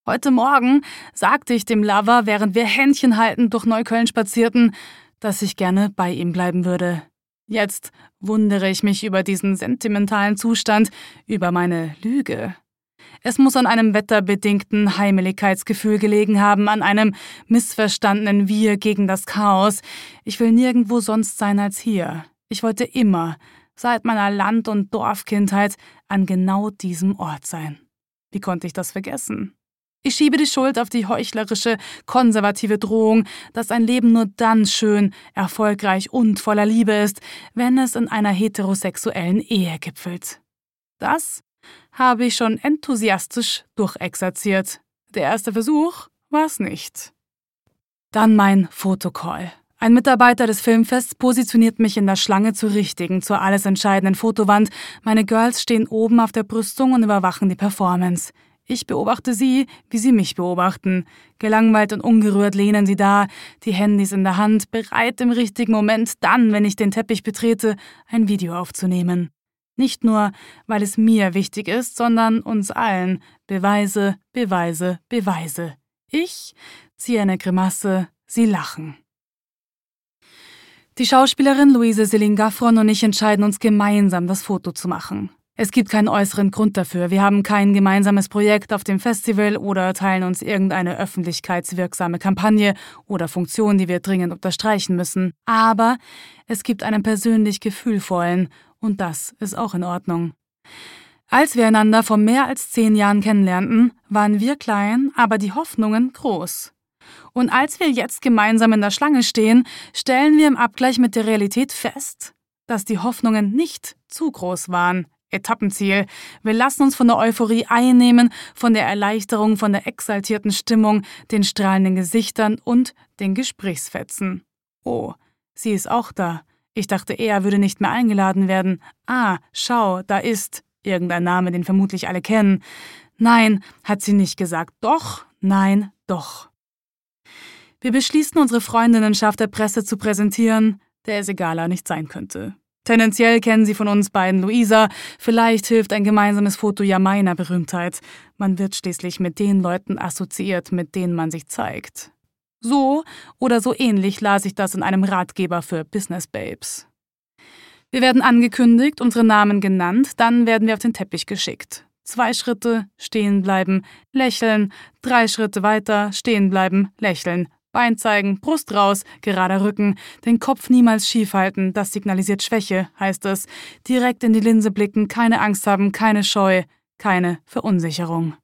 Heute Morgen sagte ich dem Lover, während wir Händchen haltend durch Neukölln spazierten, dass ich gerne bei ihm bleiben würde. Jetzt wundere ich mich über diesen sentimentalen Zustand, über meine Lüge. Es muss an einem wetterbedingten Heimeligkeitsgefühl gelegen haben, an einem missverstandenen Wir gegen das Chaos. Ich will nirgendwo sonst sein als hier. Ich wollte immer, seit meiner Land- und Dorfkindheit, an genau diesem Ort sein. Wie konnte ich das vergessen? Ich schiebe die Schuld auf die heuchlerische, konservative Drohung, dass ein Leben nur dann schön, erfolgreich und voller Liebe ist, wenn es in einer heterosexuellen Ehe gipfelt. Das habe ich schon enthusiastisch durchexerziert. Der erste Versuch war es nicht. Dann mein Fotocall. Ein Mitarbeiter des Filmfests positioniert mich in der Schlange zur alles entscheidenden Fotowand. Meine Girls stehen oben auf der Brüstung und überwachen die Performance. Ich beobachte sie, wie sie mich beobachten. Gelangweilt und ungerührt lehnen sie da, die Handys in der Hand, bereit im richtigen Moment, dann, wenn ich den Teppich betrete, ein Video aufzunehmen. Nicht nur, weil es mir wichtig ist, sondern uns allen. Beweise, Beweise, Beweise. Ich ziehe eine Grimasse, sie lachen. Die Schauspielerin Luise Selin-Gaffron und ich entscheiden uns gemeinsam, das Foto zu machen. Es gibt keinen äußeren Grund dafür. Wir haben kein gemeinsames Projekt auf dem Festival oder teilen uns irgendeine öffentlichkeitswirksame Kampagne oder Funktion, die wir dringend unterstreichen müssen. Aber es gibt einen persönlich gefühlvollen und das ist auch in Ordnung. Als wir einander vor mehr als 10 Jahren kennenlernten, waren wir klein, aber die Hoffnungen groß. Und als wir jetzt gemeinsam in der Schlange stehen, stellen wir im Abgleich mit der Realität fest, dass die Hoffnungen nicht zu groß waren. Etappenziel. Wir lassen uns von der Euphorie einnehmen, von der Erleichterung, von der exaltierten Stimmung, den strahlenden Gesichtern und den Gesprächsfetzen. Oh, sie ist auch da. Ich dachte, er würde nicht mehr eingeladen werden. Ah, schau, da ist irgendein Name, den vermutlich alle kennen. Nein, hat sie nicht gesagt. Doch, nein, doch. Wir beschließen, unsere Freundinnenschaft der Presse zu präsentieren, der es egaler nicht sein könnte. Tendenziell kennen sie von uns beiden Luisa. Vielleicht hilft ein gemeinsames Foto ja meiner Berühmtheit. Man wird schließlich mit den Leuten assoziiert, mit denen man sich zeigt. So oder so ähnlich las ich das in einem Ratgeber für Business Babes. Wir werden angekündigt, unsere Namen genannt, dann werden wir auf den Teppich geschickt. 2 Schritte, stehen bleiben, lächeln, 3 Schritte weiter, stehen bleiben, lächeln. Bein zeigen, Brust raus, gerader Rücken, den Kopf niemals schief halten, das signalisiert Schwäche, heißt es. Direkt in die Linse blicken, keine Angst haben, keine Scheu, keine Verunsicherung.